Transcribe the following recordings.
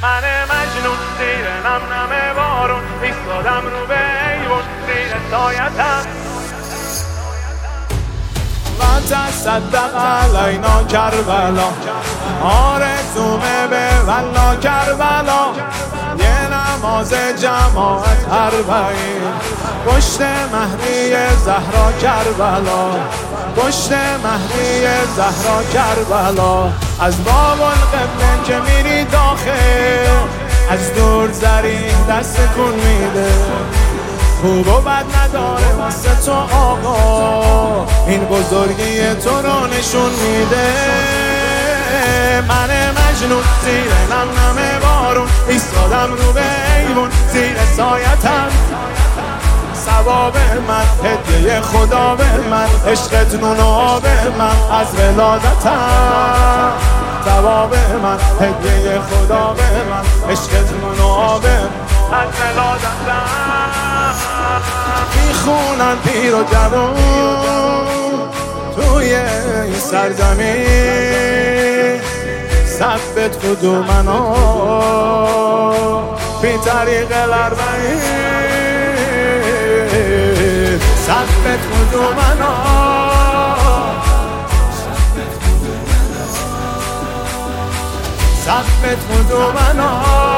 من مجنون زیر نم بارون ایستادم رو به ایوون زیر سایتم و تصدق علینا کربلا آرزومه به والله کربلا یه نماز جماعت اربعین پشت مهدی زهرا کربلا پشت مهدی زهرا کربلا از باب القبله که میری داخل از دور زری دست کن میده خوب و بد نداره واسه تو آقا این بزرگی تو رو نشون میده من مجنون زیر نم بارون ایستادم رو به ایوون زیر سایتم ثواب من هدیه خدا به من عشقت نون و آب من از ولادتم ثواب من هدیه خدا به من عشقت نون و آب از ولادتم میخونن پیر و جوون توی این سرزمین ثبت قدومنا بی طریق الاربعین ثبت قدومنا ثبت قدومنا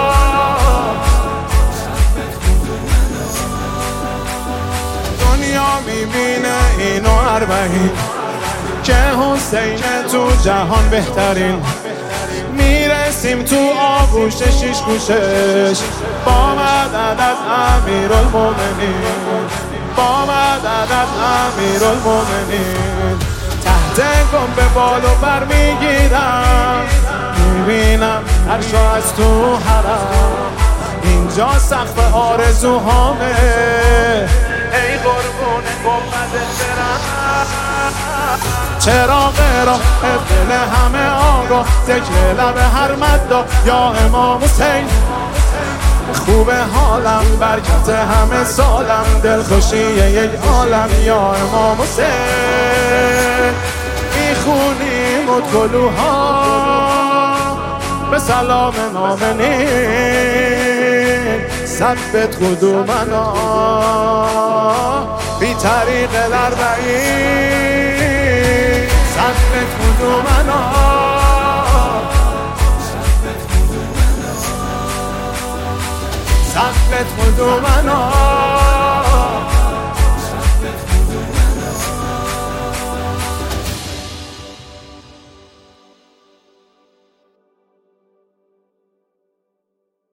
دنیا میبینه اینو اربعین که حسین تو جهان بهترین میرسیم تو آغوش شیش گوشش با مدد از امیرالمومنین با مدد از امیرالمومنین تحت گنب بالو بر میگیرم میبینم عرشو از تو حرم اینجا سقف آرزوهامه ای قربون گنبد برم چراغ راه دل همه آگاه ذکر لب هر مدا یا امام حسین خوب حالم برکت همه سالم دلخوشی یک عالم یا امام حسین میخونیم ادخلوها به سلام نامنین ثبت قدومنا بی طریق الاربعین ثبت قدومنا ثبت قدومنا